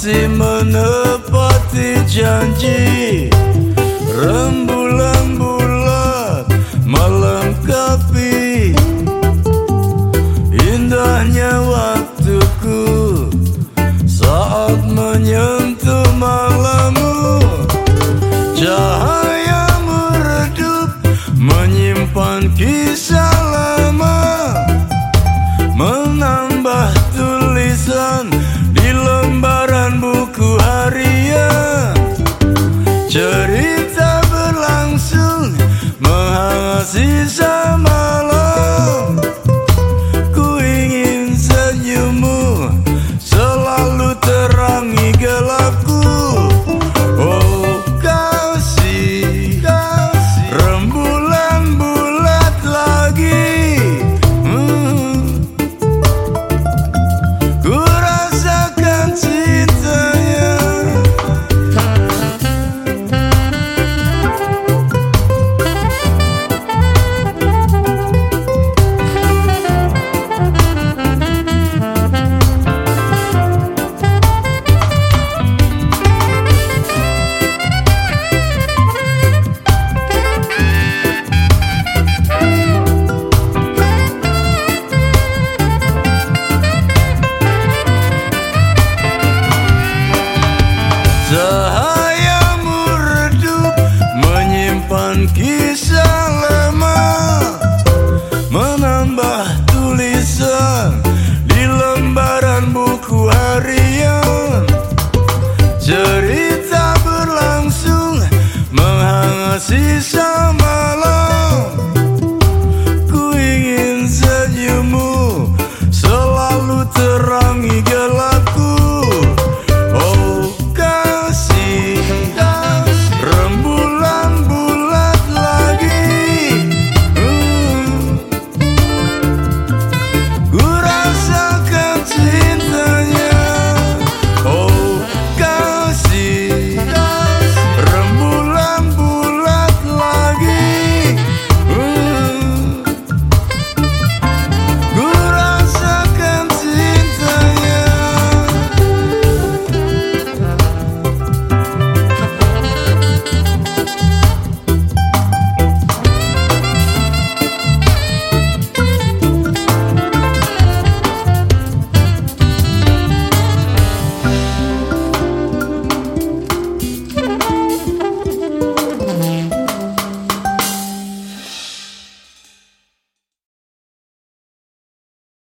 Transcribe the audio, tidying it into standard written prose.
masih menepati janji. Rembulan bulat melengkapi indahnya waktuku saat menyentuh malammu. Cahaya meredup menyimpan kisah lama, menambah tulisan di lembaran buku harian. Cerita berlangsung menghangat sisa malam. Ku ingin senyummu selalu terangi gelapku. Oh kasih, rembulan bulat lagi. Ku rasakan cintanya. Cahayamu redup menyimpan kisah lama, menambah tulisan di lembaran buku harian. Cerita berlangsung menghangat sisa malam.